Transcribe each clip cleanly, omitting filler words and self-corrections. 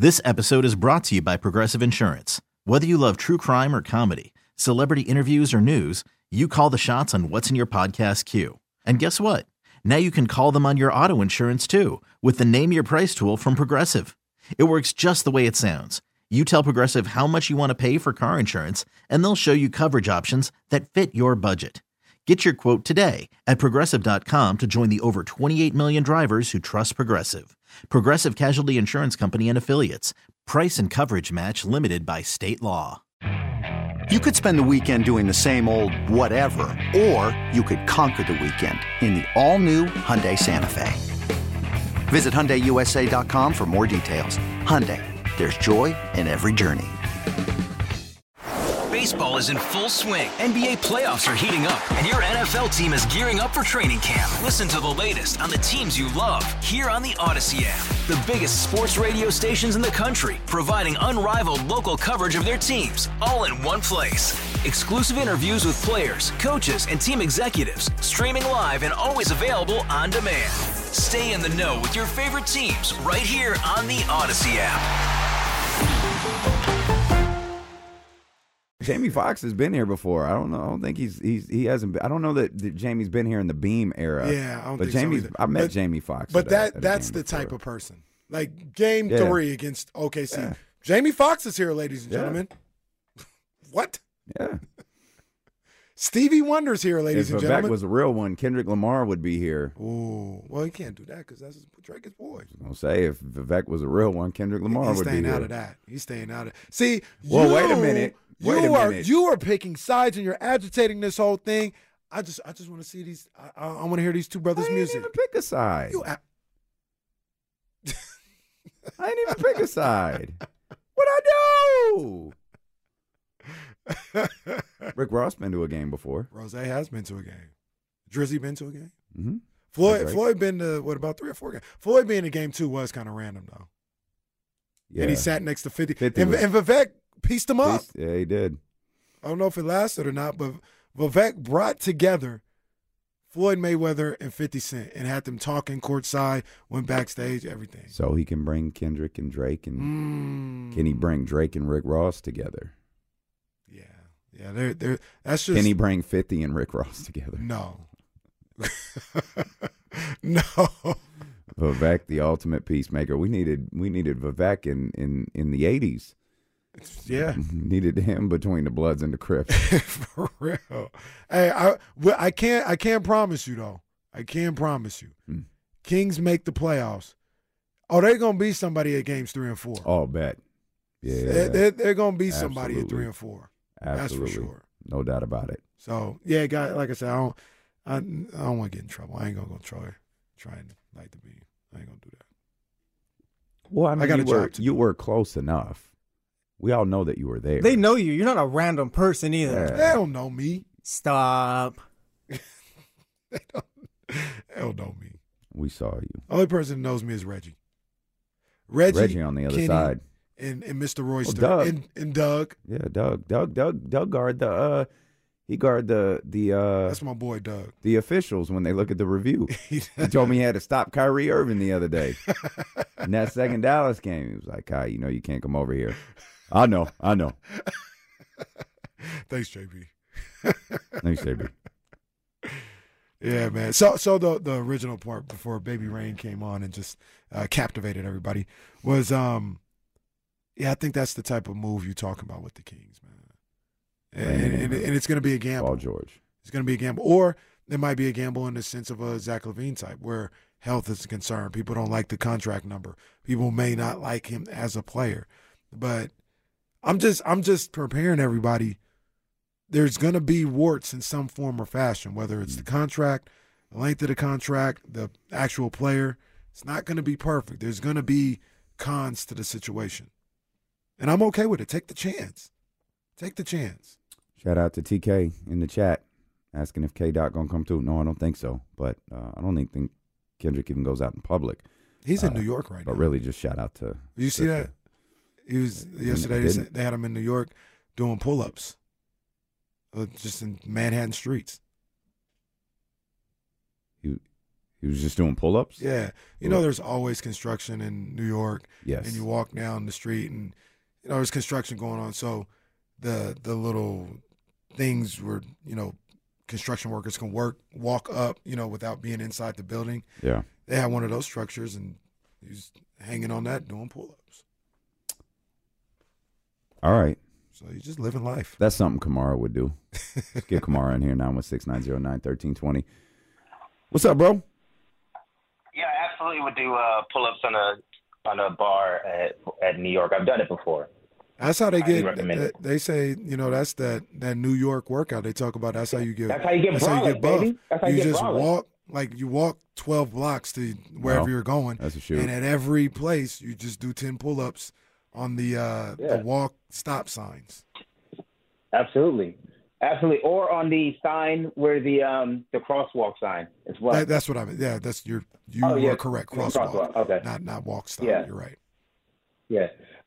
This episode is brought to you by Progressive Insurance. Whether you love true crime or comedy, celebrity interviews or news, you call the shots on what's in your podcast queue. And guess what? Now you can call them on your auto insurance too with the Name Your Price tool from Progressive. It works just the way it sounds. You tell Progressive how much you want to pay for car insurance, and they'll show you coverage options that fit your budget. Get your quote today at Progressive.com to join the over 28 million drivers who trust Progressive. Progressive Casualty Insurance Company and Affiliates. Price and coverage match limited by state law. You could spend the weekend doing the same old whatever, or you could conquer the weekend in the all-new Hyundai Santa Fe. Visit HyundaiUSA.com for more details. Hyundai, there's joy in every journey. Baseball is in full swing. NBA playoffs are heating up, and your NFL team is gearing up for training camp. Listen to the latest on the teams you love here on the Odyssey app. The biggest sports radio stations in the country, providing unrivaled local coverage of their teams, all in one place. Exclusive interviews with players, coaches, and team executives, streaming live and always available on demand. Stay in the know with your favorite teams right here on the Odyssey app. Jamie Foxx has been here before. I don't know. I don't think he hasn't been. I don't know that Jamie's been here in the Beam era. Yeah, I don't but think Jamie's. so either. I met Jamie Foxx. But that's the type of person. Like game 3 against OKC. Yeah. Jamie Foxx is here, ladies and gentlemen. What? Yeah. Stevie Wonder's here, ladies and gentlemen. If Vivek was a real one, Kendrick Lamar would be here. Ooh, well, he can't do that because that's Drake's boy. I'll say if Vivek was a real one, Kendrick Lamar would be here. He's staying out of that. He's staying out of. See, wait a minute. You are picking sides and you're agitating this whole thing. I just want to see these. I want to hear these two brothers' music. I ain't even pick a side. I ain't even pick a side. What'd I do? Rick Ross been to a game before. Rose has been to a game. Drizzy been to a game. Mm-hmm. Floyd been to about 3 or 4 games. Floyd being in game 2 was kind of random though. Yeah. And he sat next to 50 and Vivek pieced him up. Yeah, he did. I don't know if it lasted or not, but Vivek brought together Floyd Mayweather and 50 Cent and had them talking courtside, went backstage, everything. So he can bring Kendrick and Drake, and can he bring Drake and Rick Ross together? Yeah, they're that's just. Can he bring 50 and Rick Ross together? No. No. Vivek, the ultimate peacemaker. We needed Vivek in the 80s. Yeah. Needed him between the Bloods and the Crips. For real. Hey, I can't promise you though. I can't promise you. Kings make the playoffs. Oh, they're gonna be somebody at games 3 and 4. Oh, bet. Yeah. They're gonna be somebody at 3 and 4. Absolutely. That's for sure. No doubt about it. So yeah, guys, like I said, I don't want to get in trouble. I ain't gonna go try and light the beam. I ain't gonna do that. Well, I mean, you were close enough. We all know that you were there. They know you. You're not a random person either. Yeah. They don't know me. Stop. They don't know me. We saw you. Only person that knows me is Reggie. Reggie on the other Kenny, side. And Mr. Royster. Doug. And Doug. Yeah, Doug guard the he guard the that's my boy Doug. The officials when they look at the review. He told me he had to stop Kyrie Irving the other day. In that second Dallas game, he was like, Kai, you can't come over here. I know. Thanks, JB. Thanks, JB. Yeah, man. So the original part before Baby Rain came on and just captivated everybody was I think that's the type of move you're talking about with the Kings, man. And it's going to be a gamble. Paul George. It's going to be a gamble. Or there might be a gamble in the sense of a Zach LaVine type where health is a concern. People don't like the contract number. People may not like him as a player. But I'm just preparing everybody. There's going to be warts in some form or fashion, whether it's the contract, the length of the contract, the actual player. It's not going to be perfect. There's going to be cons to the situation. And I'm okay with it. Take the chance. Take the chance. Shout out to TK in the chat asking if K-Dot going to come through. No, I don't think so. But I don't even think Kendrick even goes out in public. He's in New York right now. But really just shout out to. You see that? He was yesterday. They had him in New York doing pull-ups. Just in Manhattan streets. He was just doing pull-ups? Yeah. You know, there's always construction in New York. Yes. And you walk down the street and, there's construction going on. So the little things where, construction workers can walk up, without being inside the building. Yeah. They had one of those structures, and he was hanging on that doing pull-ups. All right. So he's just living life. That's something Kamara would do. Let's get Kamara in here, 916-909-1320. What's up, bro? Yeah, I absolutely would do pull-ups on a bar at New York. I've done it before. That's how they Highly recommend it. They say, that's that New York workout. They talk about that's how you get. That's how you get brolic, buff. baby. That's how you get just brolic. walk 12 blocks to wherever you're going. That's a shoot. And at every place, you just do 10 pull-ups on the walk stop signs. Absolutely. Or on the sign where the crosswalk sign as well. That's what I mean. Yeah, that's you are correct. Crosswalk. Okay. Not walk stop. Yeah. You're right. Yeah.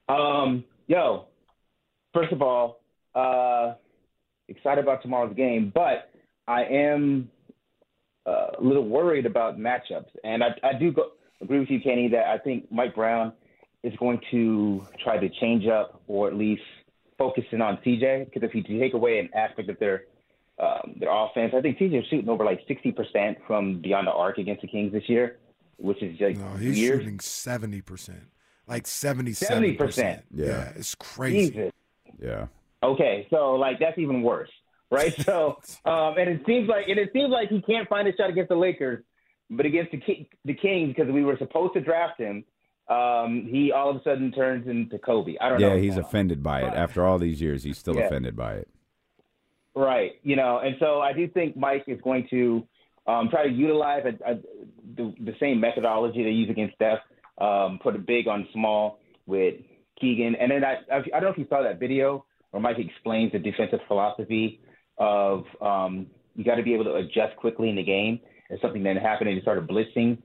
First of all, excited about tomorrow's game, but I am a little worried about matchups. And I do agree with you, Kenny, that I think Mike Brown is going to try to change up or at least focus in on TJ, because if you take away an aspect of their offense, I think TJ is shooting over like 60% from beyond the arc against the Kings this year, which is like he's weird. shooting 70%, like 77%. Yeah, it's crazy. Jesus. Yeah. Okay, so that's even worse, right? So, and it seems like he can't find a shot against the Lakers, but against the Kings, because we were supposed to draft him, he all of a sudden turns into Kobe. I don't know. Yeah, he's offended by it. After all these years, he's still offended by it. Right, and so I do think Mike is going to try to utilize the same methodology they use against Steph, put a big on small with Keegan. And then I don't know if you saw that video where Mike explains the defensive philosophy of you got to be able to adjust quickly in the game. If something then happened and he started blitzing,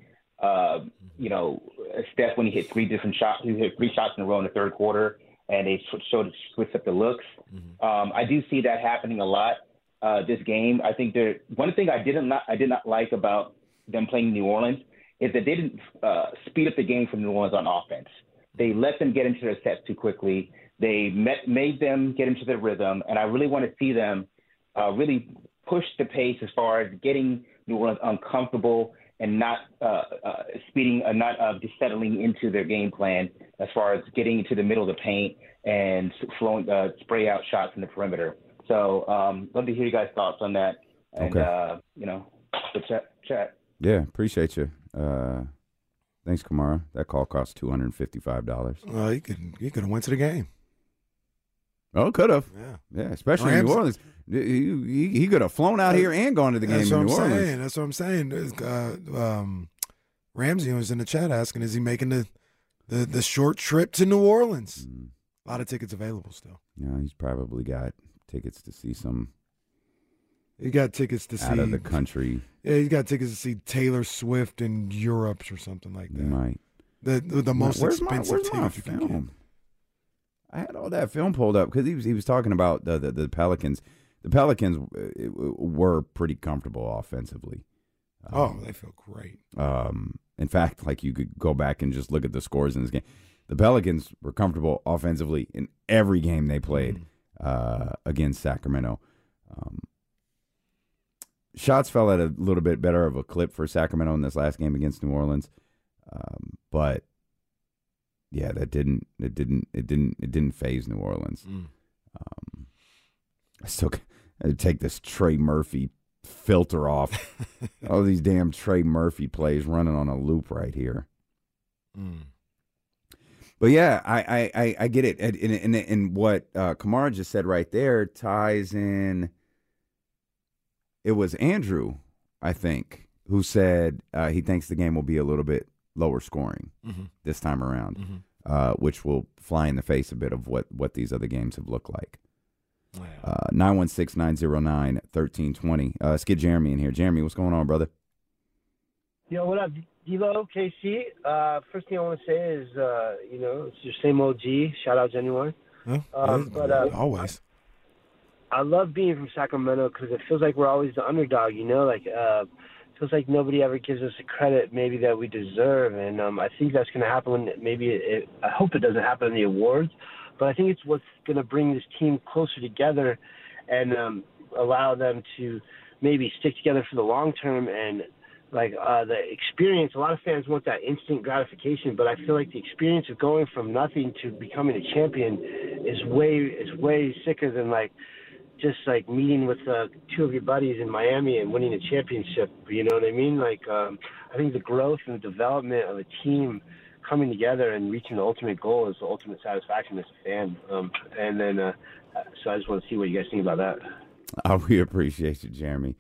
Steph, when he hit three shots in a row in the third quarter, and they switched up the looks. I do see that happening a lot this game. I think one thing I did not like about them playing New Orleans is that they didn't speed up the game from New Orleans on offense. They let them get into their sets too quickly. They made them get into their rhythm, and I really want to see them really push the pace as far as getting New Orleans uncomfortable and not just settling into their game plan as far as getting into the middle of the paint and spray out shots in the perimeter. So love to hear you guys' thoughts on that. And, the chat. Yeah, appreciate you. Thanks, Kamara. That call cost $255. He could have went to the game. Oh, could have. Yeah, especially in New Orleans. He could have flown out here and gone to the game in New Orleans. That's what I'm saying. Ramsey was in the chat asking, is he making the short trip to New Orleans? A lot of tickets available still. Yeah, he's probably got tickets to see some. He got tickets to see out of the country. Yeah, he's got tickets to see Taylor Swift in Europe or something like that. He might. The most expensive ticket you can get. I had all that film pulled up because he was talking about the Pelicans. The Pelicans were pretty comfortable offensively. They feel great. In fact, you could go back and just look at the scores in this game. The Pelicans were comfortable offensively in every game they played against Sacramento. Shots fell at a little bit better of a clip for Sacramento in this last game against New Orleans, but yeah, it didn't phase New Orleans. I still take this Trey Murphy filter off. All these damn Trey Murphy plays running on a loop right here. But yeah, I get it, and what Kamara just said right there ties in. It was Andrew, I think, who said he thinks the game will be a little bit lower scoring this time around, which will fly in the face a bit of what these other games have looked like. 916-909-1320. Let's get Jeremy in here. Jeremy, what's going on, brother? Yo, what up, D-Lo, KC? First thing I want to say is, it's your same OG. Shout out Genuine. Always. I love being from Sacramento because it feels like we're always the underdog, feels like nobody ever gives us the credit maybe that we deserve. And I think that's going to happen when I hope it doesn't happen in the awards, but I think it's what's going to bring this team closer together and allow them to maybe stick together for the long term. And the experience, a lot of fans want that instant gratification, but I feel like the experience of going from nothing to becoming a champion is way sicker than just meeting with two of your buddies in Miami and winning a championship. You know what I mean? I think the growth and the development of a team coming together and reaching the ultimate goal is the ultimate satisfaction as a fan. So I just want to see what you guys think about that. We appreciate you, Jeremy.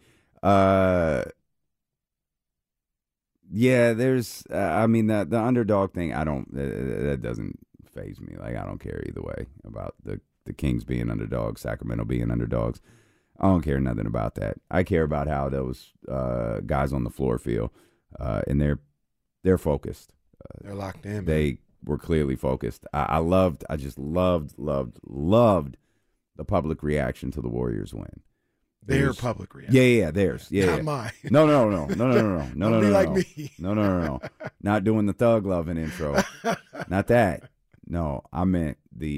Yeah, there's, the underdog thing, that doesn't faze me. I don't care either way about the Kings being underdogs, Sacramento being underdogs. I don't care nothing about that. I care about how those guys on the floor feel, and they're focused. They're locked in. They were clearly focused. I just loved the public reaction to the Warriors win. Their public reaction. Yeah, theirs. Yeah, not mine. No. Don't be like me. No. Not doing the thug loving intro. Not that. No, I meant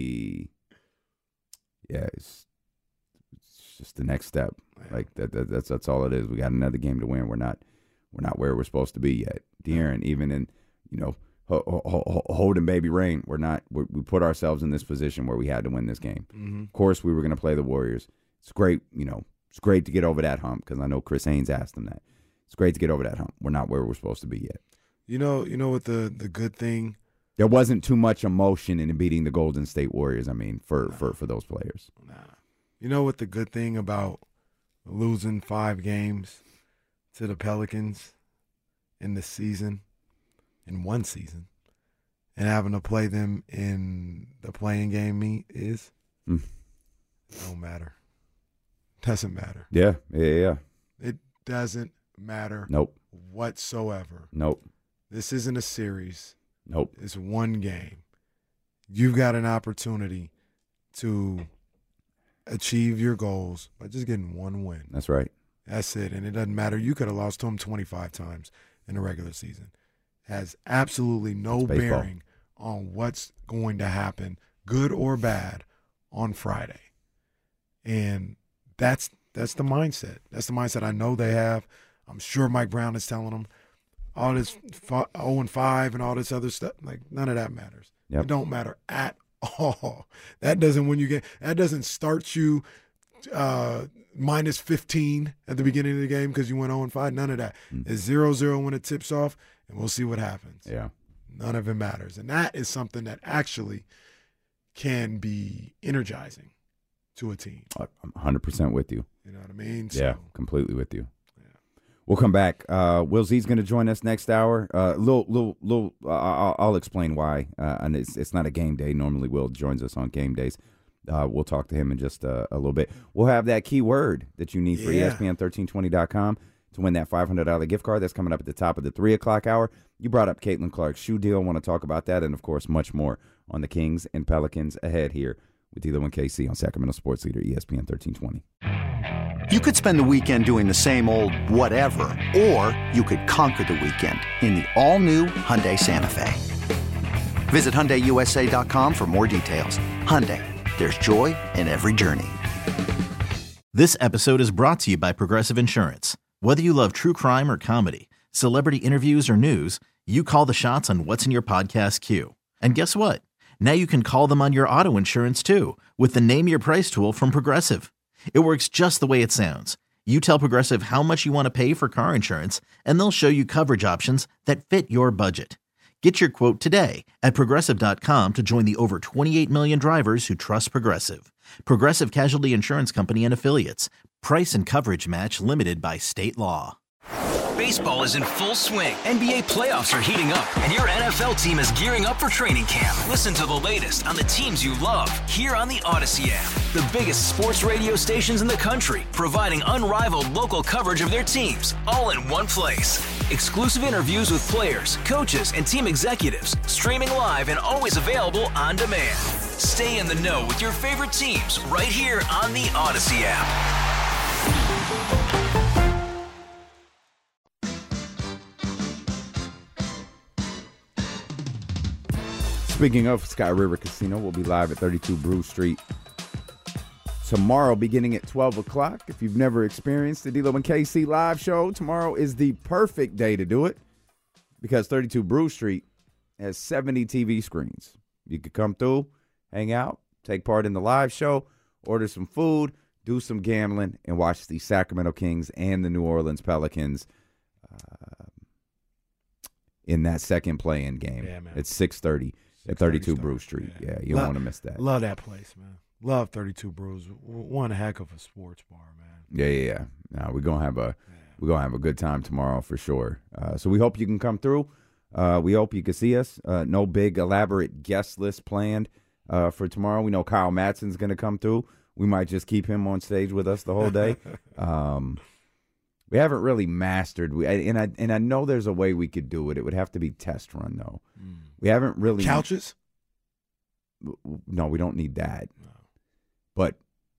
it's just the next step. That's all it is. We got another game to win. We're not where we're supposed to be yet. De'Aaron, even in holding baby rain, we put ourselves in this position where we had to win this game. Mm-hmm. Of course, we were going to play the Warriors. It's great, it's great to get over that hump because I know Chris Haynes asked him that. It's great to get over that hump. We're not where we're supposed to be yet. You know what the good thing? There wasn't too much emotion in beating the Golden State Warriors, for those players. Nah. You know what the good thing about losing 5 games to the Pelicans in the season, in one season, and having to play them in the playing game is? It don't matter. Doesn't matter. Yeah. It doesn't matter. Nope. Whatsoever. Nope. This isn't a series. Nope. It's one game. You've got an opportunity to achieve your goals by just getting one win. That's right. That's it. And it doesn't matter. You could have lost to them 25 times in the regular season. Has absolutely no bearing on what's going to happen, good or bad, on Friday. And that's the mindset. That's the mindset I know they have. I'm sure Mike Brown is telling them all this 0-5 and all this other stuff. None of that matters. Yep. It don't matter at all. That doesn't win you game. That doesn't start you minus 15 at the beginning of the game because you went 0-5. None of that. It's 0-0 when it tips off, and we'll see what happens. Yeah. None of it matters. And that is something that actually can be energizing to a team. I'm 100% with you. You know what I mean? Yeah, completely with you. Yeah. We'll come back. Will Z's going to join us next hour. I'll explain why. And it's not a game day. Normally, Will joins us on game days. We'll talk to him in just a little bit. We'll have that key word that you need for ESPN1320.com to win that $500 gift card. That's coming up at the top of the 3 o'clock hour. You brought up Caitlin Clark's shoe deal. I want to talk about that and, of course, much more on the Kings and Pelicans ahead here with D'Lo and KC on Sacramento Sports Leader ESPN 1320. You could spend the weekend doing the same old whatever, or you could conquer the weekend in the all-new Hyundai Santa Fe. Visit HyundaiUSA.com for more details. Hyundai, there's joy in every journey. This episode is brought to you by Progressive Insurance. Whether you love true crime or comedy, celebrity interviews or news, you call the shots on what's in your podcast queue. And guess what? Now you can call them on your auto insurance too with the Name Your Price tool from Progressive. It works just the way it sounds. You tell Progressive how much you want to pay for car insurance, and they'll show you coverage options that fit your budget. Get your quote today at Progressive.com to join the over 28 million drivers who trust Progressive. Progressive Casualty Insurance Company and Affiliates. Price and coverage match limited by state law. Baseball is in full swing. NBA playoffs are heating up, and your NFL team is gearing up for training camp. Listen to the latest on the teams you love here on the Odyssey app. The biggest sports radio stations in the country, providing unrivaled local coverage of their teams, all in one place. Exclusive interviews with players, coaches, and team executives, streaming live and always available on demand. Stay in the know with your favorite teams right here on the Odyssey app. Speaking of Sky River Casino, we'll be live at 32 Brew Street tomorrow beginning at 12 o'clock. If you've never experienced the D-Lo and KC live show, tomorrow is the perfect day to do it because 32 Brew Street has 70 TV screens. You could come through, hang out, take part in the live show, order some food, do some gambling, and watch the Sacramento Kings and the New Orleans Pelicans in that second play-in game. Yeah, man. It's 6:30 at 32 Brew Street. Yeah, you don't want to miss that. Love that place, man. Love 32 Brews. One heck of a sports bar, man. Yeah. No, we're gonna have a good time tomorrow for sure. So we hope you can come through. We hope you can see us. No big elaborate guest list planned for tomorrow. We know Kyle Matson's gonna come through. We might just keep him on stage with us the whole day. We haven't really mastered. And I know there's a way we could do it. It would have to be test run though. We haven't really Couches. No, we don't need that. No. But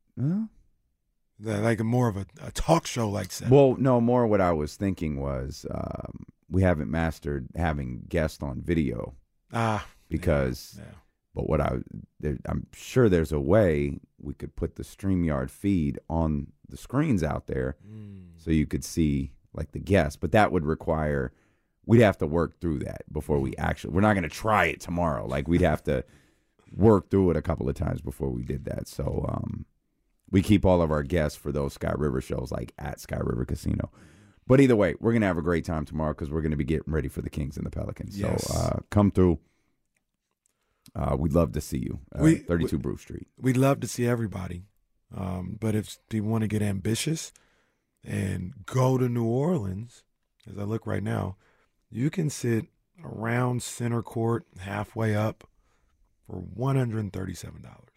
like more of a talk show like that. Well, no, more what I was thinking was we haven't mastered having guests on video. Because but what I'm sure there's a way we could put the StreamYard feed on the screens out there so you could see like the guests, but that would require we'd have to work through that before we're not going to try it tomorrow. Like we'd have to work through it a couple of times before we did that. So we keep all of our guests for those Sky River shows like at Sky River Casino. But either way, we're going to have a great time tomorrow because we're going to be getting ready for the Kings and the Pelicans. Yes. So come through. We'd love to see you. 32 Brew Street. We'd love to see everybody. But if you want to get ambitious and go to New Orleans, as I look right now, you can sit around center court, halfway up, for $137.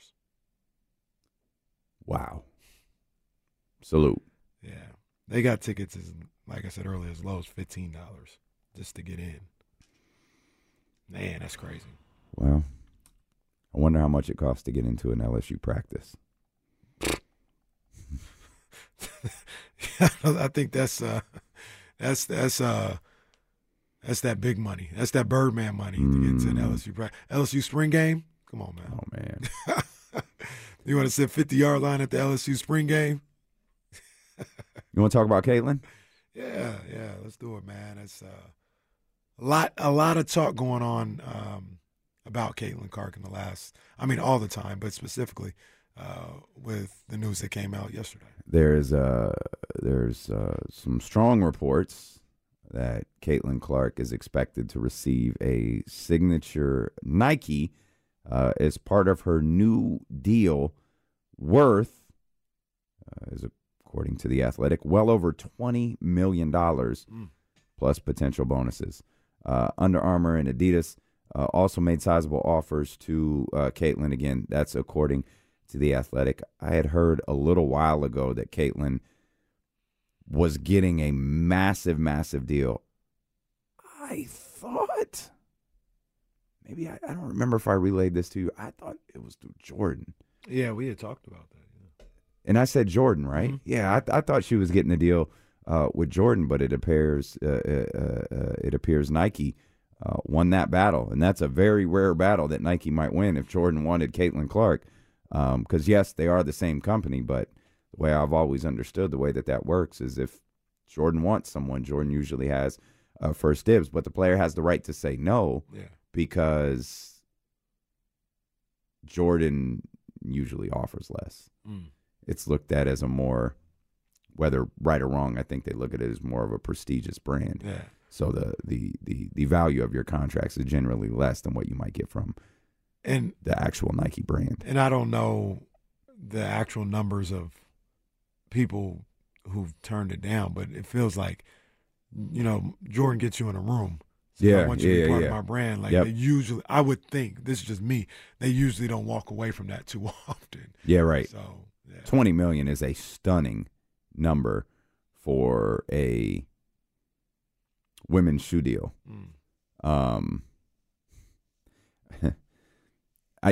Wow. Salute. Yeah. They got tickets, like I said earlier, as low as $15 just to get in. Man, that's crazy. Well, I wonder how much it costs to get into an LSU practice. I think that's that big money. That's that Birdman money to get to an LSU practice. LSU spring game? Come on, man. Oh, man. You want to sit 50-yard line at the LSU spring game? You want to talk about Caitlin? Yeah, let's do it, man. It's a lot of talk going on about Caitlin Clark in all the time, but specifically with the news that came out yesterday. There's some strong reports that Caitlin Clark is expected to receive a signature Nike as part of her new deal worth, according to The Athletic, well over $20 million plus potential bonuses. Under Armour and Adidas also made sizable offers to Caitlin. Again, that's according to The Athletic. I had heard a little while ago that Caitlin was getting a massive, massive deal. I thought, maybe I don't remember if I relayed this to you. I thought it was through Jordan. Yeah, we had talked about that. Yeah. And I said Jordan, right? Mm-hmm. Yeah, I thought she was getting a deal with Jordan, but it appears Nike won that battle, and that's a very rare battle that Nike might win if Jordan wanted Caitlin Clark. Because yes, they are the same company, but the way I've always understood the way that works is if Jordan wants someone, Jordan usually has first dibs, but the player has the right to say no because Jordan usually offers less. It's looked at as a more, whether right or wrong, I think they look at it as more of a prestigious brand. Yeah. So the value of your contracts is generally less than what you might get from the actual Nike brand. And I don't know the actual numbers of people who've turned it down, but it feels like, Jordan gets you in a room. So I want you to be part of my brand. Like they usually, I would think, this is just me, they usually don't walk away from that too often. Yeah, right. So $20 million is a stunning number for a women's shoe deal. I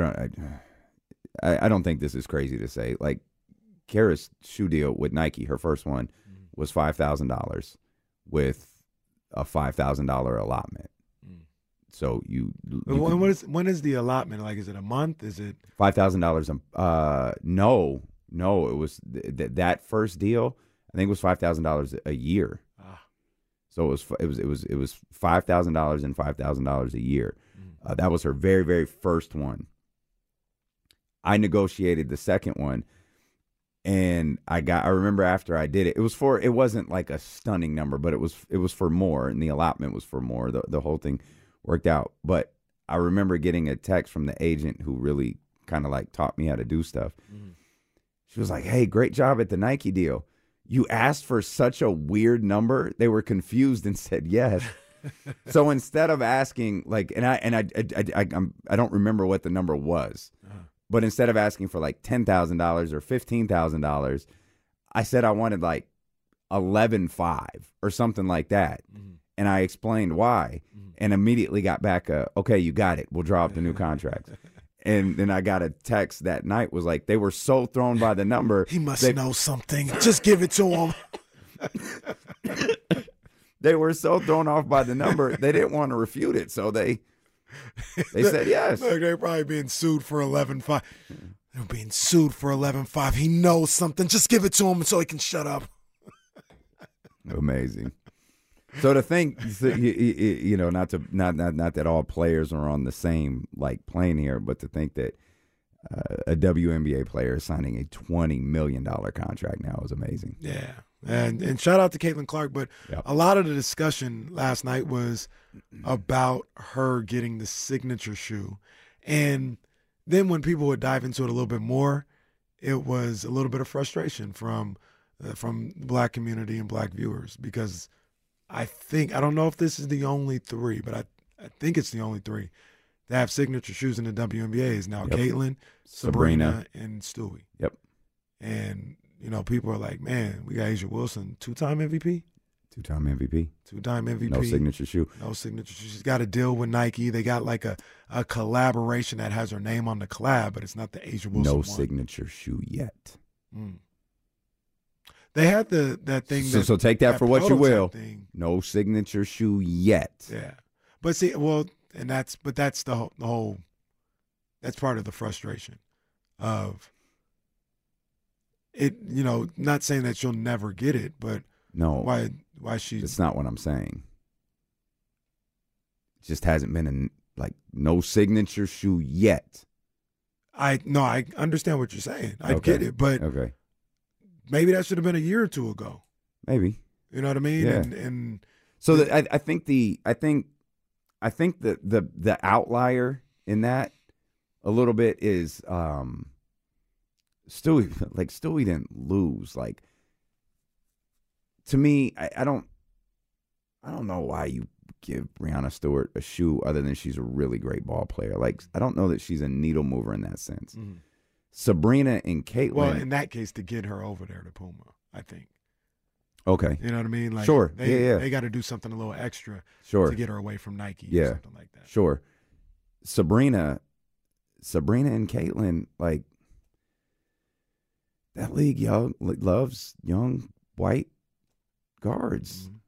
don't think this is crazy to say. Like Kara's shoe deal with Nike, her first one was $5,000 with a $5,000 allotment. So when is the allotment? Like, is it a month? Is it $5,000? No, it was that first deal. I think it was $5,000 a year. So it was $5,000 and $5,000 a year. That was her very, very first one. I negotiated the second one, and I remember after I did it, it wasn't like a stunning number, but it was for more, and the allotment was for more. The whole thing worked out. But I remember getting a text from the agent who really kind of like taught me how to do stuff. She was like, "Hey, great job at the Nike deal. You asked for such a weird number. They were confused and said yes." So instead of asking like, I don't remember what the number was, but instead of asking for like $10,000 or $15,000, I said I wanted like 11.5 or something like that, and I explained why, and immediately got back okay, you got it. We'll draw up the new contract. And then I got a text that night, was like, they were so thrown by the number. He must know something. Just give it to him. They were so thrown off by the number, they didn't want to refute it. So they said yes. Look, they're probably being sued for 11.5. They're being sued for 11.5. He knows something. Just give it to him so he can shut up. Amazing. So to think, not that all players are on the same like plane here, but to think that a WNBA player is signing a $20 million contract now is amazing. Yeah, and shout out to Caitlin Clark, but a lot of the discussion last night was about her getting the signature shoe, and then when people would dive into it a little bit more, it was a little bit of frustration from the Black community and Black viewers, because I don't know if this is the only three, but I think it's the only three that have signature shoes in the WNBA is now Caitlin, Sabrina, and Stewie. Yep. And, people are like, man, we got A'ja Wilson, two-time MVP? Two-time MVP. Two-time MVP. No signature shoe. No signature shoe. She's got a deal with Nike. They got like a collaboration that has her name on the collab, but it's not the A'ja Wilson one. Signature shoe yet. They had that thing. So take that for what you will. No signature shoe yet. Yeah, but see, that's the whole. That's part of the frustration of it. Not saying that she'll never get it, but no. Why she? That's not what I'm saying. It just hasn't been no signature shoe yet. I understand what you're saying. I get it, but okay. Maybe that should have been a year or two ago. Maybe. You know what I mean? Yeah. And so I think the outlier in that a little bit is Stewie. Stewie didn't lose. To me, I don't know why you give Breanna Stewart a shoe other than she's a really great ball player. I don't know that she's a needle mover in that sense. Mm-hmm. Sabrina and Caitlin. Well, in that case, to get her over there to Puma, I think. Okay. You know what I mean? Sure. They got to do something a little extra to get her away from Nike or something like that. Sure. Sabrina and Caitlin, that league loves young white guards. Mm-hmm.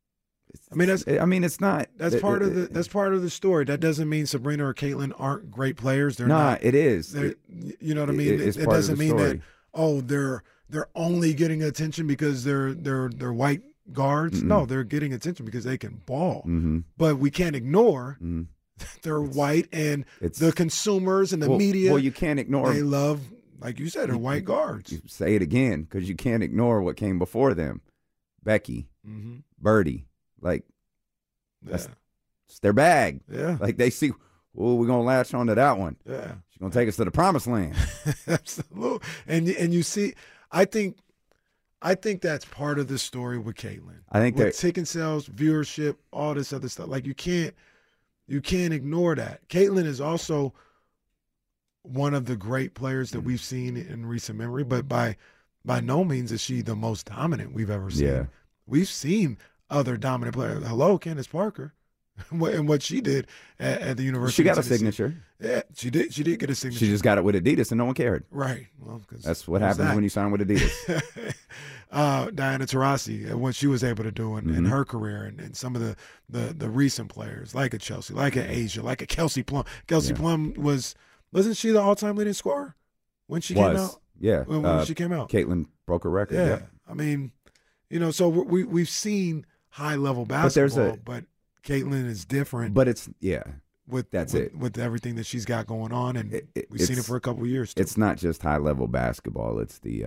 It's not. That's part of the story. That doesn't mean Sabrina or Caitlin aren't great players. They're not. It is. You know what I mean? It doesn't mean that they're only getting attention because they're white guards. Mm-hmm. No, they're getting attention because they can ball. Mm-hmm. But we can't ignore they're white, and the consumers and the media. Well, you can't ignore. They love, like you said, they're white guards. You say it again, because you can't ignore what came before them. Becky, Birdie. That's their bag. Yeah. They see, we're going to latch on to that one. Yeah. She's going to take us to the promised land. Absolutely. And you see, I think that's part of the story with Caitlin. I think with ticket sales, viewership, all this other stuff. You can't ignore that. Caitlin is also one of the great players that we've seen in recent memory, but by no means is she the most dominant we've ever seen. Yeah. We've seen other dominant players. Hello, Candace Parker. and what she did at the University. She got of a Tennessee. signature. Yeah, she did. She did get a signature. She just got it with Adidas, and no one cared. Right. Well, that's what happens when you sign with Adidas. Diana Taurasi, and what she was able to do in her career, and some of the recent players like a Chelsea, like a Asia, like a Kelsey Plum. Kelsey Plum wasn't she the all-time leading scorer when she came out? Yeah, when she came out, Caitlin broke her record. Yeah, yep. I mean, so we've seen high-level basketball, but Caitlin is different. But it's with everything that she's got going on, and we've seen it for a couple of years too. It's not just high-level basketball; it's the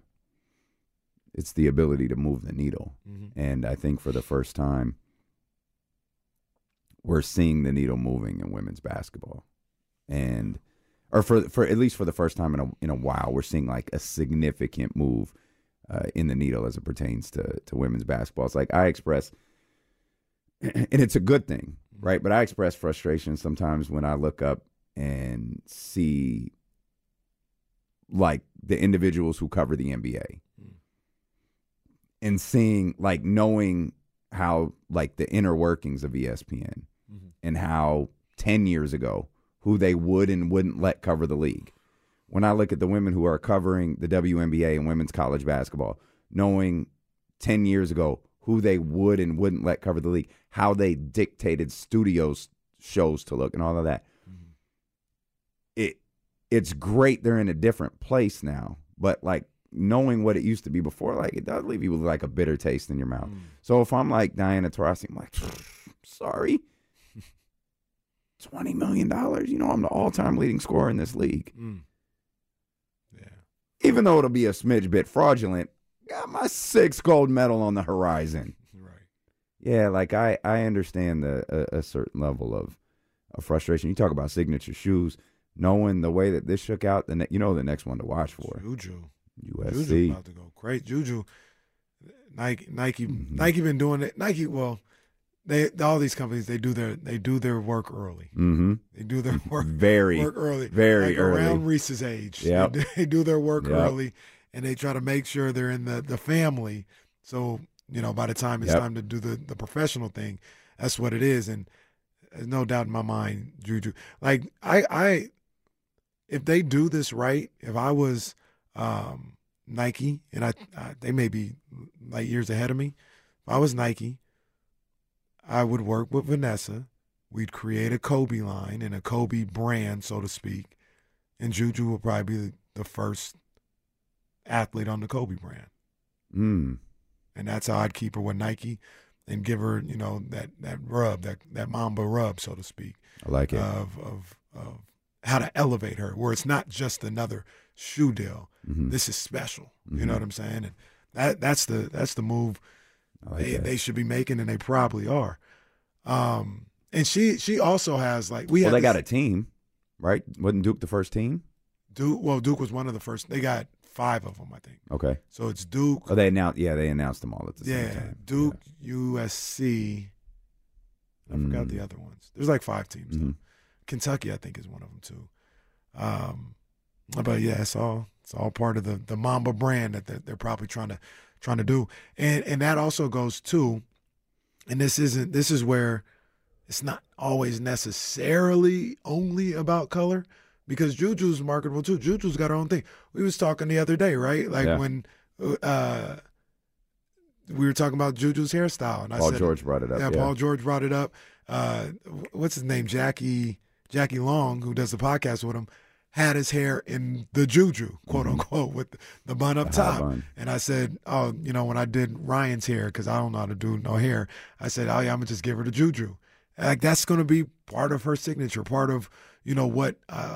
ability to move the needle. And I think for the first time, we're seeing the needle moving in women's basketball, or for at least for the first time in a while, we're seeing like a significant move in the needle as it pertains to women's basketball. It's like I express, and it's a good thing, right? But I express frustration sometimes when I look up and see like the individuals who cover the NBA. And seeing, like, knowing how, like, the inner workings of ESPN and how 10 years ago, who they would and wouldn't let cover the league. When I look at the women who are covering the WNBA and women's college basketball, knowing 10 years ago who they would and wouldn't let cover the league, how they dictated studios shows to look and all of that. It's great they're in a different place now, but, like, knowing what it used to be before, like, it does leave you with like a bitter taste in your mouth. So if I'm like Diana Taurasi, I'm like, sorry, $20 million. I'm the all-time leading scorer in this league. Yeah. Even though it'll be a smidge bit fraudulent, got my 6th gold medal on the horizon. Right. Yeah, like I understand a certain level of frustration. You talk about signature shoes, knowing the way that this shook out, the next one to watch for. Juju. USC. Juju about to go crazy. Juju, Nike been doing it. Nike, well, all these companies they do their work early. They do their work work early, very like early, around Reese's age. Yep. They do their work early, and they try to make sure they're in the family. So by the time it's time to do the professional thing, that's what it is. And there's no doubt in my mind, Juju. Like I if they do this right, if I was Nike, and they may be light years ahead of me. If I was Nike, I would work with Vanessa. We'd create a Kobe line and a Kobe brand, so to speak, and Juju would probably be the first athlete on the Kobe brand. And that's how I'd keep her with Nike and give her, that rub, that Mamba rub, so to speak. I like it. Of how to elevate her, where it's not just another shoe deal. This is special. You know what I'm saying? And that's the move they should be making, and they probably are. And she also has they got a team, right? Wasn't Duke the first team? Duke was one of the first. They got 5 of them, I think. Okay. So it's Duke. Oh, they announced them all at the same time. Duke, USC. I forgot the other ones. There's like 5 teams. Though. Kentucky, I think, is one of them too. But yeah, it's all part of the Mamba brand that they're probably trying to do, and that also goes to, and this is where it's not always necessarily only about color, because Juju's marketable too. Juju's got her own thing. We was talking the other day, right? When we were talking about Juju's hairstyle, and Paul George brought it up. Yeah, Paul George brought it up. What's his name? Jackie Long, who does the podcast with him, had his hair in the Juju, quote unquote, with the bun up top. Bun. And I said, when I did Ryan's hair, because I don't know how to do no hair, I said, I'm going to just give her the Juju. Like, that's going to be part of her signature, part of, what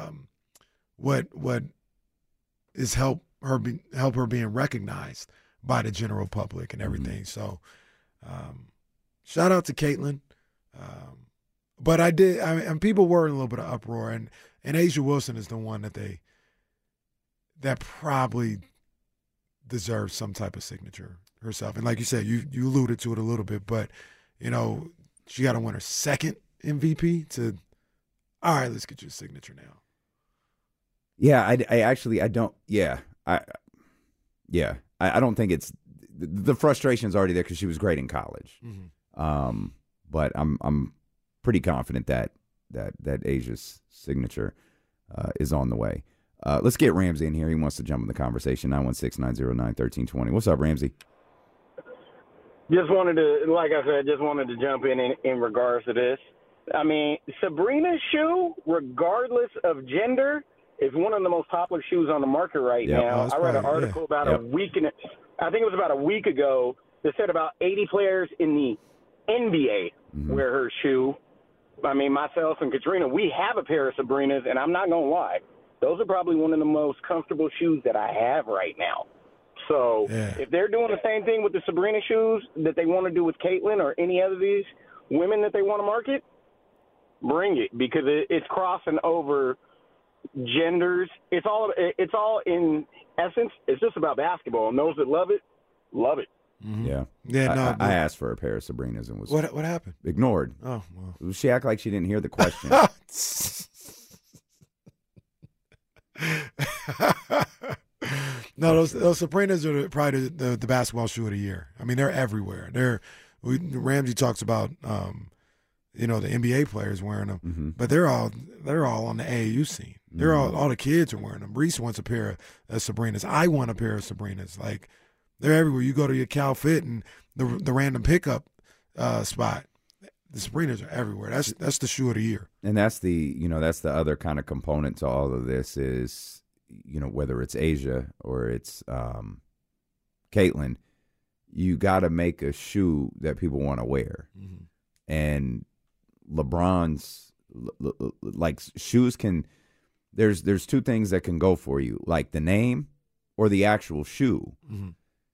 is help her being recognized by the general public and everything. So shout out to Caitlin. But and people were in a little bit of uproar, and Asia Wilson is the one that probably deserves some type of signature herself. And like you said, you alluded to it a little bit, but she got to win her 2nd MVP all right, let's get you a signature now. Yeah, I don't. Yeah, I don't think it's the frustration's already there because she was great in college. But I'm pretty confident that Asia's signature is on the way. Let's get Ramsey in here. He wants to jump in the conversation. 916-909-1320. What's up, Ramsey? Just wanted to jump in regards to this. I mean, Sabrina's shoe, regardless of gender, is one of the most popular shoes on the market right now. I read an article about a week ago that said about 80 players in the NBA wear her shoe. I mean, myself and Katrina, we have a pair of Sabrinas, and I'm not going to lie. Those are probably one of the most comfortable shoes that I have right now. So if they're doing the same thing with the Sabrina shoes that they want to do with Caitlin or any other of these women that they want to market, bring it, because it's crossing over genders. It's all in essence, it's just about basketball. And those that love it, love it. Mm-hmm. I asked for a pair of Sabrinas and was what happened? Ignored. Oh, well. She acted like she didn't hear the question. No, those Sabrinas are probably the basketball shoe of the year. I mean, they're everywhere. Ramsey talks about the NBA players wearing them, but they're all on the AAU scene. They're all the kids are wearing them. Reese wants a pair of Sabrinas. I want a pair of Sabrinas. Like, they're everywhere. You go to your Cal Fit and the random pickup spot. The Sabrinas are everywhere. That's the shoe of the year. And that's the other kind of component to all of this is, whether it's Asia or it's Caitlin, you got to make a shoe that people want to wear. Mm-hmm. And LeBron's shoes can. There's two things that can go for you, like the name or the actual shoe. Mm-hmm.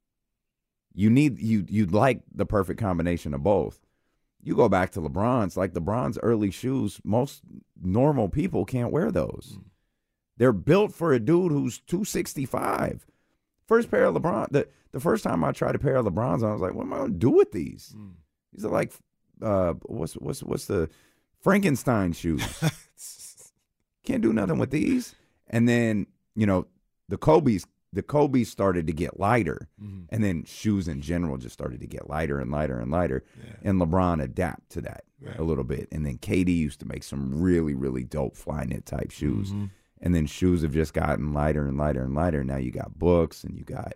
You'd like the perfect combination of both. You go back to LeBron's early shoes, most normal people can't wear those. Mm. They're built for a dude who's 265. First pair of LeBron, the first time I tried a pair of LeBron's, I was like, what am I going to do with these? Mm. These are like, what's the Frankenstein shoes? Can't do nothing with these. And then, the Kobe's started to get lighter, and then shoes in general just started to get lighter and lighter and lighter, and LeBron adapted to that a little bit. And then KD used to make some really, really dope fly knit type shoes, and then shoes have just gotten lighter and lighter and lighter. Now you got Books, and you got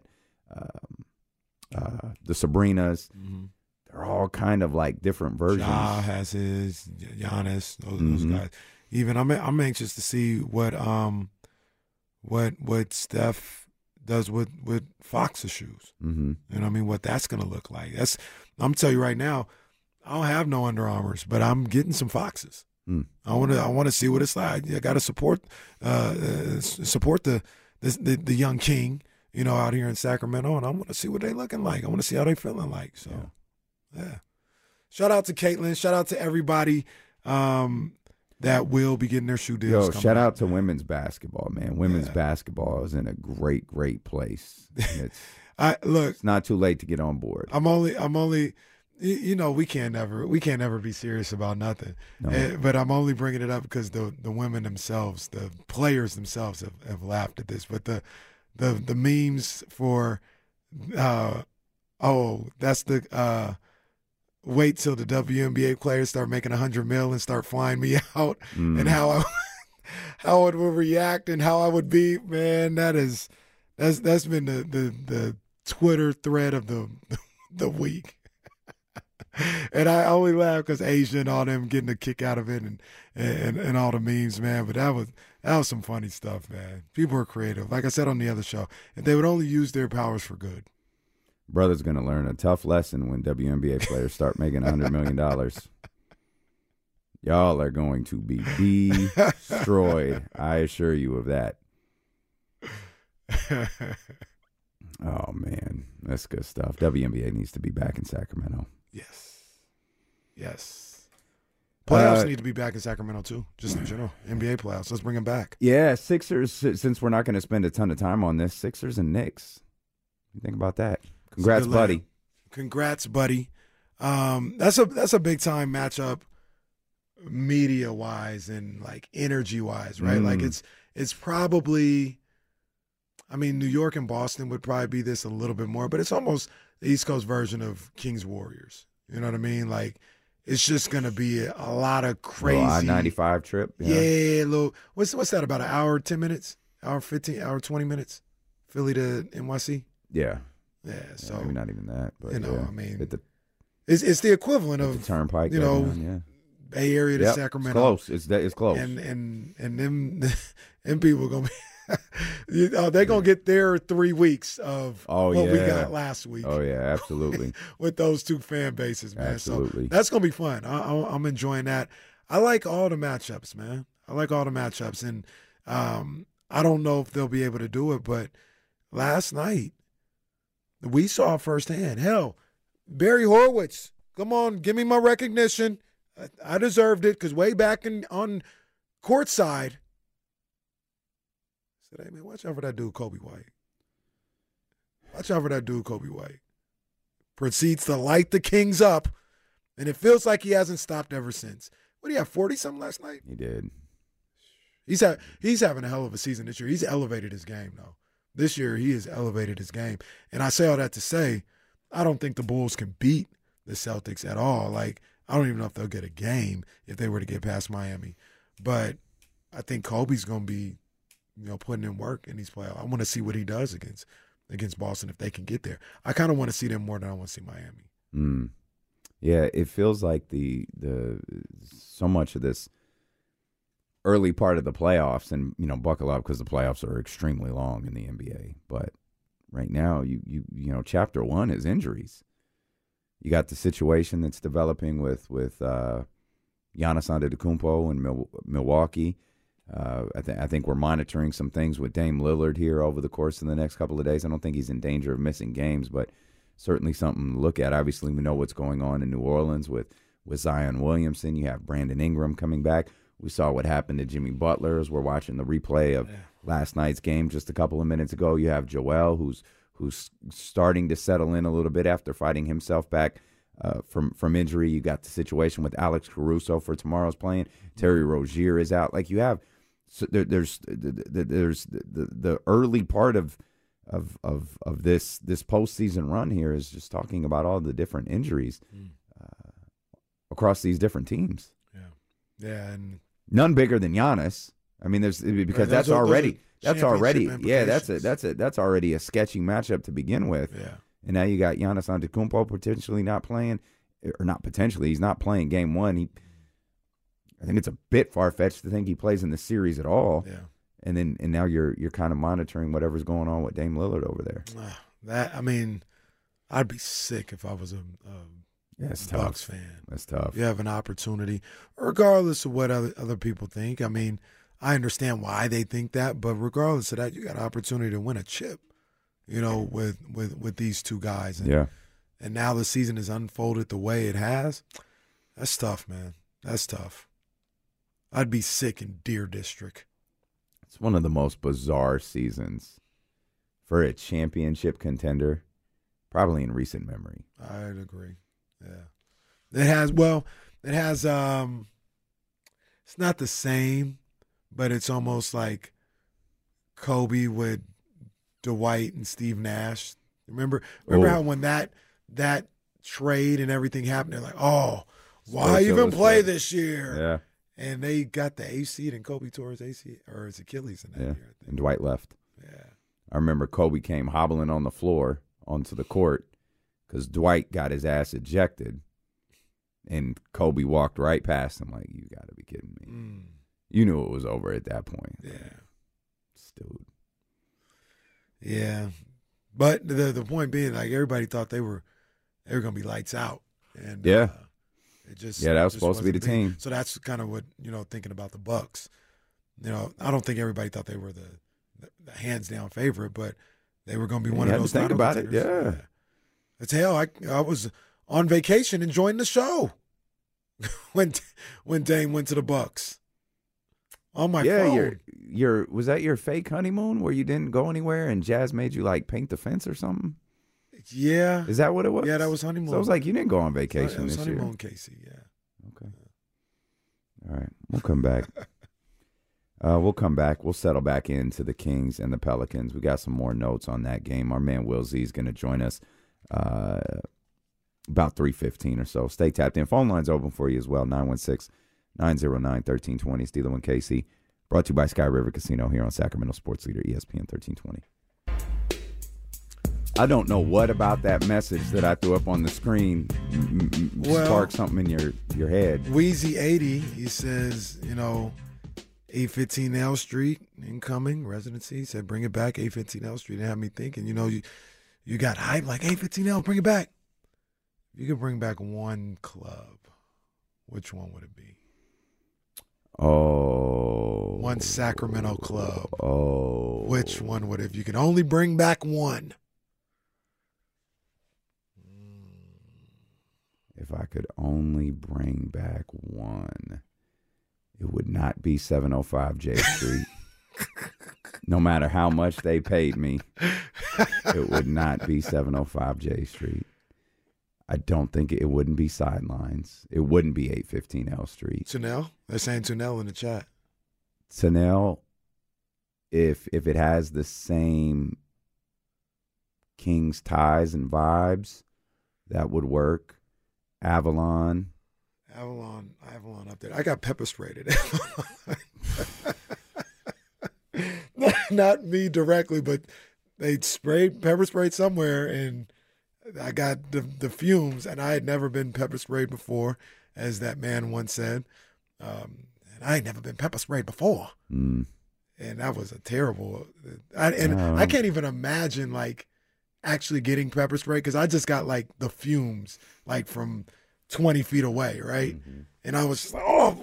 the Sabrinas. They're all kind of like different versions. Ja has his, Giannis, those guys. Even I'm anxious to see what Steph does with Fox's shoes. And I mean, what that's going to look like. I'm telling you right now, I don't have no Under Armours, but I'm getting some Foxes. I want to see what it's like. I got to support the young king, out here in Sacramento, and I want to see what they looking like. I want to see how they feeling like. So, yeah. Shout out to Caitlin. Shout out to everybody that will be getting their shoe deals. Shout out to women's basketball, man. Women's basketball is in a great, great place. It's not too late to get on board. I'm only, we can't never be serious about nothing. No. But I'm only bringing it up because the women themselves, the players themselves have laughed at this. But the memes for, that's the, wait till the WNBA players start making $100 million and start flying me out, and how I would react and how I would be. Man, that's been the Twitter thread of the week. And I only laugh because Asia and all them getting a kick out of it and all the memes, man. But that was some funny stuff, man. People are creative. Like I said on the other show, if they would only use their powers for good. Brother's going to learn a tough lesson when WNBA players start making $100 million. Y'all are going to be destroyed. I assure you of that. Oh, man. That's good stuff. WNBA needs to be back in Sacramento. Yes. Playoffs need to be back in Sacramento, too, just in general. NBA playoffs. Let's bring them back. Yeah, Sixers, since we're not going to spend a ton of time on this, Sixers and Knicks. What do you think about that? Congrats, buddy. Congrats, buddy. That's a big time matchup, media wise and like energy wise, right? Like it's probably, I mean, New York and Boston would probably be this a little bit more, but it's almost the East Coast version of Kings Warriors. You know what I mean? Like it's just going to be a lot of crazy. I-95 trip. Yeah, little. What's that about? An hour, 10 minutes? Hour 15? Hour 20 minutes? Philly to NYC? Yeah. Yeah. So maybe not even that, but I mean, it's the equivalent of the Turnpike. Bay Area to Sacramento. It's close. It's close. And them people gonna be they're gonna get their 3 weeks of what we got last week. Oh yeah, absolutely. With those two fan bases, man. Absolutely. So that's gonna be fun. I'm enjoying that. I like all the matchups, man. I like all the matchups, and I don't know if they'll be able to do it, but last night we saw firsthand. Hell, Barry Horowitz, come on, give me my recognition. I deserved it because way back on courtside, I said, hey, man, watch out for that dude, Kobe White. Watch out for that dude, Kobe White. Proceeds to light the Kings up, and it feels like he hasn't stopped ever since. What, did he have, 40-something last night? He did. He's having a hell of a season this year. He's elevated his game, though. This year, he has elevated his game. And I say all that to say, I don't think the Bulls can beat the Celtics at all. Like, I don't even know if they'll get a game if they were to get past Miami. But I think Kobe's going to be, putting in work in these playoffs. I want to see what he does against Boston if they can get there. I kind of want to see them more than I want to see Miami. Yeah, it feels like the so much of this early part of the playoffs, and buckle up because the playoffs are extremely long in the NBA. But right now, you chapter one is injuries. You got the situation that's developing with Giannis Antetokounmpo in Milwaukee. I think we're monitoring some things with Dame Lillard here over the course of the next couple of days. I don't think he's in danger of missing games, but certainly something to look at. Obviously, we know what's going on in New Orleans with Zion Williamson. You have Brandon Ingram coming back. We saw what happened to Jimmy Butler as we're watching the replay of last night's game just a couple of minutes ago. You have Joel, who's starting to settle in a little bit after fighting himself back from injury. You got the situation with Alex Caruso for tomorrow's playing. Terry Rozier is out. Like, you have there's the early part of this postseason run here is just talking about all the different injuries across these different teams. Yeah, and none bigger than Giannis. I mean, that's already a sketchy matchup to begin with. Yeah. And now you got Giannis Antetokounmpo potentially not playing, or not potentially, he's not playing game one. I think it's a bit far-fetched to think he plays in the series at all. Yeah. And now you're kind of monitoring whatever's going on with Dame Lillard over there. I'd be sick if I was a Bucks fan. That's tough. You have an opportunity, regardless of what other people think. I mean, I understand why they think that, but regardless of that, you got an opportunity to win a chip, with these two guys. And now the season has unfolded the way it has. That's tough, man. That's tough. I'd be sick in Deer District. It's one of the most bizarre seasons for a championship contender, probably in recent memory. I'd agree. Yeah. It has it's not the same, but it's almost like Kobe with Dwight and Steve Nash. Remember how when that trade and everything happened, they're like, oh, why even play this year? Yeah. And they got the AC, and Kobe tore his AC or his Achilles in that year, I think. And Dwight left. Yeah. I remember Kobe came hobbling on the floor onto the court because Dwight got his ass ejected, and Kobe walked right past him like, you got to be kidding me. You knew it was over at that point. Yeah. Dude. Yeah. But the point being, like, everybody thought they were going to be lights out. And that was supposed to be the team. So that's kind of what, thinking about the Bucks. I don't think everybody thought they were the hands down favorite, but they were going to be one of those. Think about it, yeah. It's hell. I was on vacation enjoying the show when Dame went to the Bucks on my phone. Was that your fake honeymoon where you didn't go anywhere and Jazz made you like paint the fence or something? Yeah. Is that what it was? Yeah, that was honeymoon. So it was like you didn't go on vacation this year. Honeymoon, Casey, yeah. Okay. All right. We'll come back. We'll settle back into the Kings and the Pelicans. We got some more notes on that game. Our man Will Z is going to join us about 3:15 or so. Stay tapped in. Phone line's open for you as well, 916-909-1320. Steeler 1 KC, brought to you by Sky River Casino here on Sacramento Sports Leader, ESPN 1320. I don't know what about that message that I threw up on the screen sparked something in your head. Wheezy80, he says, 815 L Street, incoming residency. He said, bring it back, 815 L Street. It had me thinking, you got hype like 815 L, bring it back. If you could bring back one club, which one would it be? Oh. One Sacramento club. Oh. Which one would it? If you could only bring back one. If I could only bring back one, it would not be 705 J Street. No matter how much they paid me, it would not be 705 J Street. I don't think it wouldn't be Sidelines. It wouldn't be 815 L Street. Tunnel? They're saying Tunnel in the chat. Tunnel, if it has the same Kings ties and vibes, that would work. Avalon up there. I got pepper sprayed at Avalon. Not me directly, but they pepper sprayed somewhere, and I got the fumes, and I had never been pepper sprayed before, as that man once said. And I had never been pepper sprayed before. Mm. And that was a terrible. I can't even imagine actually getting pepper spray, because I just got the fumes from 20 feet away, right? Mm-hmm. And I was just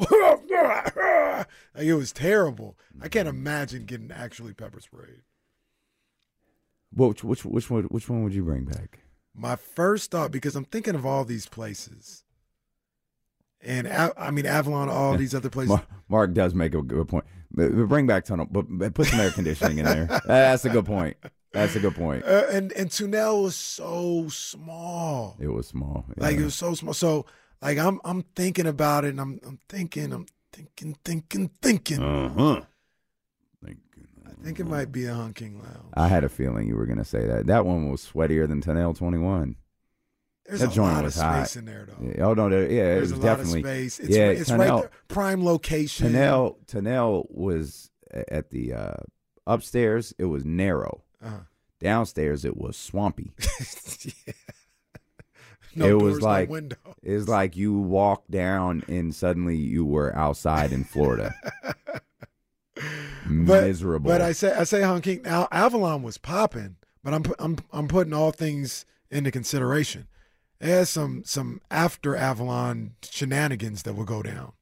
it was terrible. I can't imagine getting actually pepper sprayed. Which one would you bring back? My first thought, because I'm thinking of all these places, and Avalon, all these other places. Mark does make a good point. But bring back Tunnel, but put some air conditioning in there. That's a good point. That's a good point. And Tunnel was so small. It was small. Yeah. It was so small. So I'm thinking about it, and I'm thinking. Uh-huh. I think it might be a Hunking Lounge. I had a feeling you were going to say that. That one was sweatier than Tunnel 21. There's a lot of space in there, though. Yeah, There's it was a definitely. lot of space. It's Tunnel, right there. Prime location. Tunnel was at the upstairs. It was narrow. Downstairs, it was swampy. Yeah. No doors, was like no windows. It's like you walked down and suddenly you were outside in Florida. Miserable. But I say Hunking. Now Avalon was popping, but I'm putting all things into consideration. There's some after Avalon shenanigans that will go down.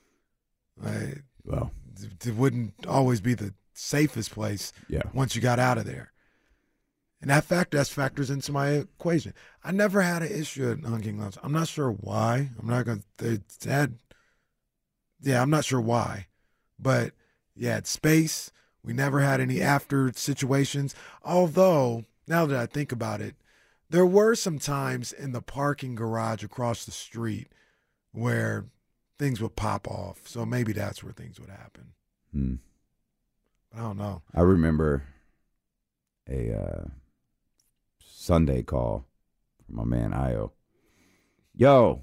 Well, it wouldn't always be the safest place. Yeah. Once you got out of there. And that factors into my equation. I never had an issue at Hunking Lounge. I'm not sure why. I'm not sure why. But yeah, it's space. We never had any after situations. Although, now that I think about it, there were some times in the parking garage across the street where things would pop off. So maybe that's where things would happen. I don't know. I remember a Sunday call from my man Io. Yo,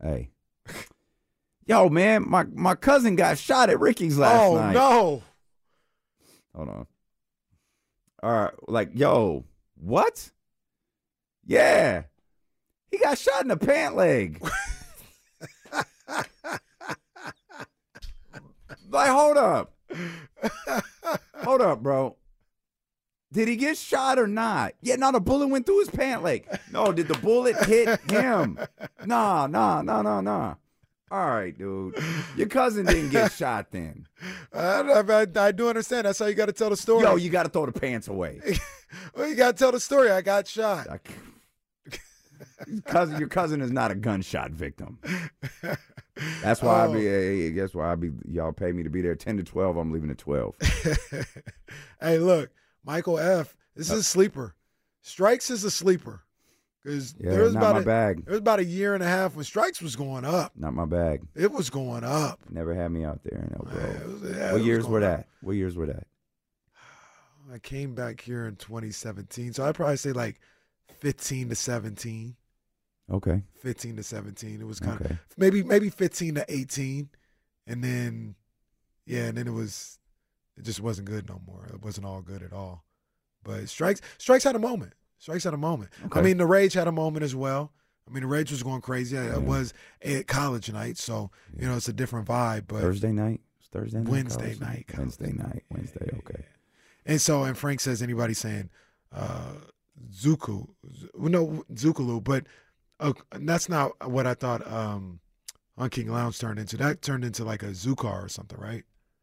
man, my cousin got shot at Ricky's last night. Oh no! Hold on. All right, yo, what? Yeah, he got shot in the pant leg. Hold up, bro. Did he get shot or not? Yeah, no, the bullet went through his pant leg. No, did the bullet hit him? Nah. All right, dude. Your cousin didn't get shot then. I do understand. That's how you got to tell the story. Yo, you got to throw the pants away. Well, you got to tell the story. I got shot. Your cousin is not a gunshot victim. That's why y'all pay me to be there 10 to 12. I'm leaving at 12. Hey, look, Michael F., this is a sleeper. Strikes is a sleeper. Because there was about a year and a half when Strikes was going up. Not my bag. It was going up. Never had me out there in Elk Grove. What years were that? What years were that? I came back here in 2017, so I'd probably say 15 to 17. Okay. 15-17. It was kind Okay. of maybe 15-18, and then it just wasn't good no more. It wasn't all good at all. But Strikes had a moment. Strikes had a moment. Okay. I mean, the Rage had a moment as well. I mean, the Rage was going crazy. It was at college night, so it's a different vibe. But Thursday night? It's Thursday night? Wednesday college night. Wednesday night. Wednesday, okay. And Frank says anybody saying Zukulu, but that's not what I thought on King Lounge turned into. That turned into like a Zukar or something, right?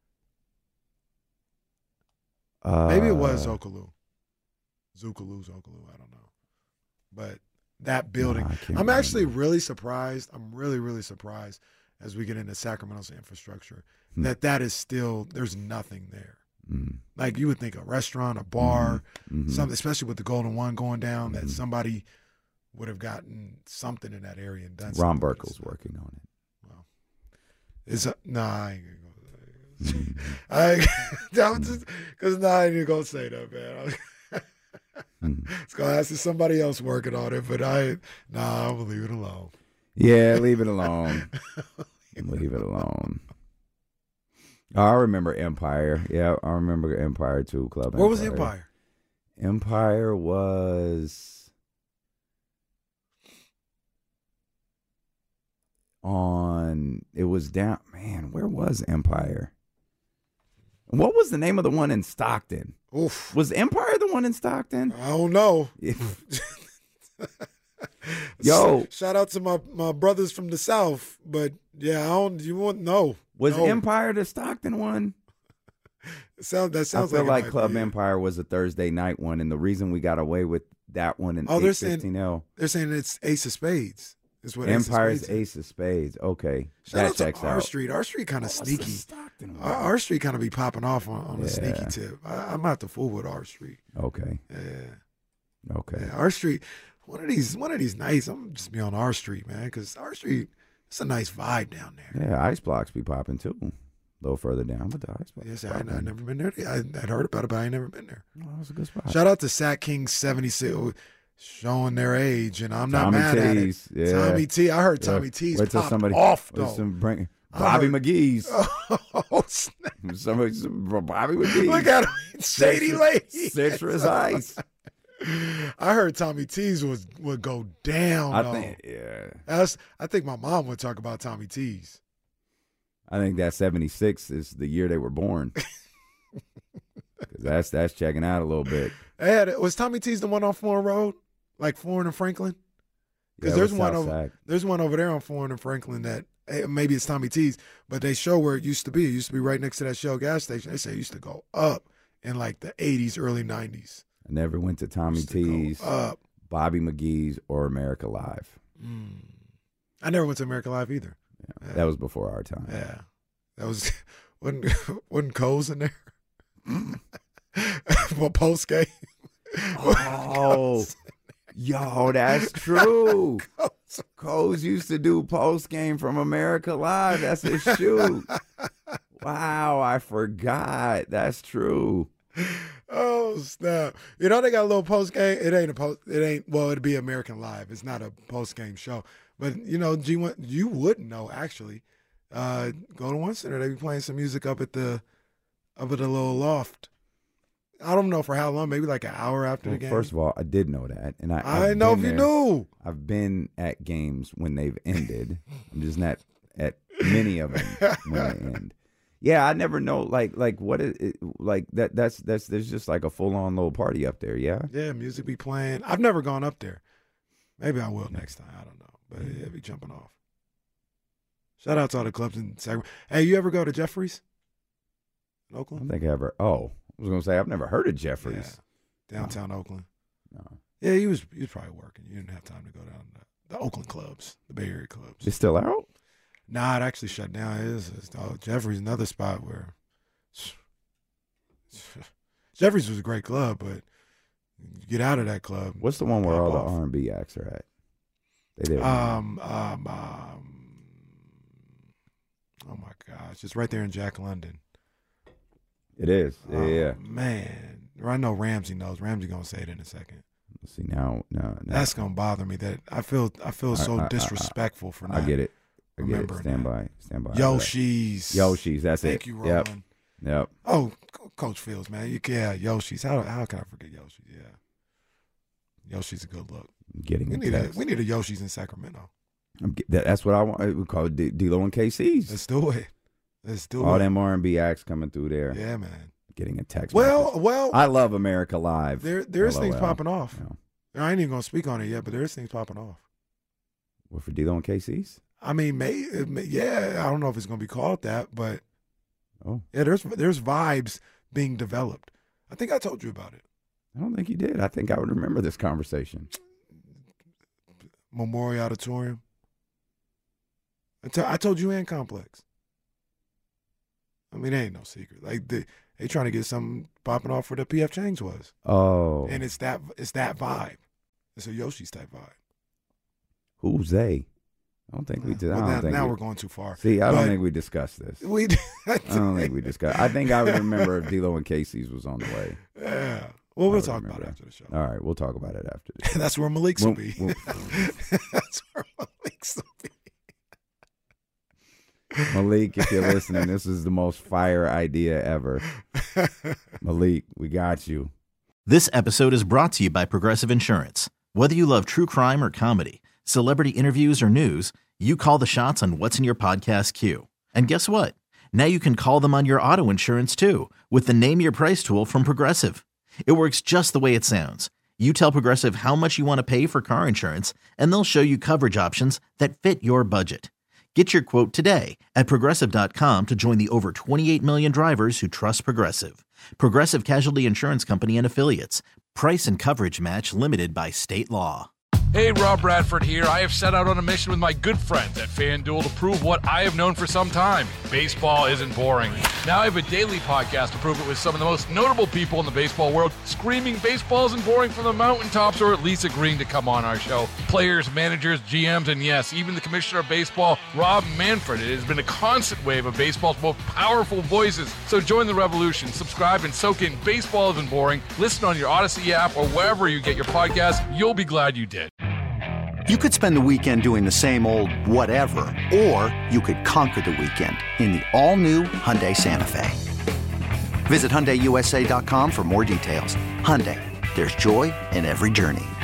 Maybe it was Zukulu. Zukulu, I don't know. But that building, I'm actually really surprised. I'm really, really surprised as we get into Sacramento's infrastructure that is still, there's nothing there. Like you would think a restaurant, a bar, something, especially with the Golden One going down, that somebody would have gotten something in that area and done something. Ron Burkle's working on it. Well, I ain't gonna go. I ain't gonna say that, man. It's gonna have to somebody else working on it, but I'm gonna leave it alone. Yeah, leave it alone. Leave it alone. Oh, I remember Empire. Yeah, I remember Empire too. Club Empire. Where was Empire? Empire was it was down, man, where was Empire? What was the name of the one in Stockton? Oof. Was Empire the one in Stockton? I don't know. Yo. Shout out to my brothers from the South, but you won't know. Was Empire the Stockton one? That sounds I feel like like Club Empire was a Thursday night one, and the reason we got away with that one in they're 815L. They're saying it's Ace of Spades. Is what Empire's Ace of Spades. Okay. Shout out checks to R out. Street. R Street kind of sneaky. Stockton one? R Street kind of be popping off on a sneaky tip. I'm not the fool with R Street. Okay. Yeah. Okay. Yeah, R Street. One of these nights, I'm just be on R Street, man, because R Street, it's a nice vibe down there. Yeah, Ice Blocks be popping too. A little further down, but the Ice Blocks. Yes, I've never been there. I'd heard about it, but I ain't never been there. Oh, that was a good spot. Shout out to Sac King 76 showing their age, and I'm not mad at it. Yeah. Tommy T. I heard Tommy T's Wait till popped somebody off, though. Bobby McGee's. Oh, snap. Bobby McGee's. Look at him. Shady Lady. Citrus Ice. I heard Tommy T's would go down. I think my mom would talk about Tommy T's. I think that 76 is the year they were born. Because that's checking out a little bit. Was Tommy T's the one on Foreign Road, like Foreign and Franklin? Because there's one over there on Foreign and Franklin that maybe it's Tommy T's, but they show where it used to be. It used to be right next to that Shell gas station. They say it used to go up in like the 80s, early 90s. I never went to Tommy T's, Bobby McGee's, or America Live. I never went to America Live either. Yeah, that was before our time. Yeah, that was wasn't Coles in there? Well, post game. Oh, yo, that's true. Coles used to do post game from America Live. That's his shoot. Wow, I forgot. That's true. Oh snap! You know they got a little post game. Well, it'd be American Live. It's not a post game show. But you know, G1, you wouldn't know actually. Go to One Center. They be playing some music up at the little loft. I don't know for how long. Maybe like an hour after the game. First of all, I did know that, and I know if you knew. I've been at games when they've ended. I'm just not at many of them when they end. Yeah, I never know. Like what is it, like that? That's there's just like a full on little party up there. Yeah. Yeah, music be playing. I've never gone up there. Maybe I will next time. I don't know, but it'll be jumping off. Shout out to all the clubs in Sacramento. Hey, you ever go to Jeffries in Oakland? I think I ever. Oh, I was gonna say I've never heard of Jeffries. Yeah. Downtown Oakland. No. Yeah, he was probably working. You didn't have time to go down to the Oakland clubs, the Bay Area clubs. It's still out? Nah, it actually shut down. Jeffries, another spot where Jeffries was a great club, but you get out of that club. What's the one where all the R&B acts are at? They did. Oh my gosh, it's right there in Jack London. It is. Yeah. Man, I know Ramsey knows. Ramsey gonna say it in a second. See now. That's gonna bother me. That I feel so disrespectful for not. I get it. Remember Stand by. Yoshi's. That's it. Thank you, Roland. Yep. Oh, Coach Fields, man. Yoshi's. How can I forget Yoshi? Yeah. Yoshi's a good look. We need a Yoshi's in Sacramento. That's what I want. We call it D-Lo and KC's. Let's do it. All them R&B acts coming through there. Yeah, man. Getting a text. Well. I love America Live. There's things popping off. I ain't even gonna speak on it yet, but there's things popping off. What, for D-Lo and KC's? I mean, I don't know if it's gonna be called that, but there's vibes being developed. I think I told you about it. I don't think you did. I think I would remember this conversation. Memorial Auditorium. I told you and Complex. I mean, it ain't no secret. Like they trying to get something popping off where the PF Chang's was. Oh. And it's that vibe. It's a Yoshi's type vibe. Who's they? I don't think we did. Now we're going too far. See, I don't think we discussed this. I don't think we discussed. I think I would remember if D-Lo and Casey's was on the way. Yeah. Well, we'll talk about it after the show. All right, we'll talk about it after the show. That's where Malik's will be. That's where Malik's will be. Malik, if you're listening, this is the most fire idea ever. Malik, we got you. This episode is brought to you by Progressive Insurance. Whether you love true crime or comedy, celebrity interviews or news, you call the shots on what's in your podcast queue. And guess what? Now you can call them on your auto insurance too with the Name Your Price tool from Progressive. It works just the way it sounds. You tell Progressive how much you want to pay for car insurance, and they'll show you coverage options that fit your budget. Get your quote today at Progressive.com to join the over 28 million drivers who trust Progressive. Progressive Casualty Insurance Company and Affiliates. Price and coverage match limited by state law. Hey, Rob Bradford here. I have set out on a mission with my good friends at FanDuel to prove what I have known for some time. Baseball isn't boring. Now I have a daily podcast to prove it with some of the most notable people in the baseball world, screaming baseball isn't boring from the mountaintops, or at least agreeing to come on our show. Players, managers, GMs, and yes, even the commissioner of baseball, Rob Manfred. It has been a constant wave of baseball's most powerful voices. So join the revolution. Subscribe and soak in Baseball Isn't Boring. Listen on your Odyssey app or wherever you get your podcasts. You'll be glad you did. You could spend the weekend doing the same old whatever, or you could conquer the weekend in the all-new Hyundai Santa Fe. Visit HyundaiUSA.com for more details. Hyundai, there's joy in every journey.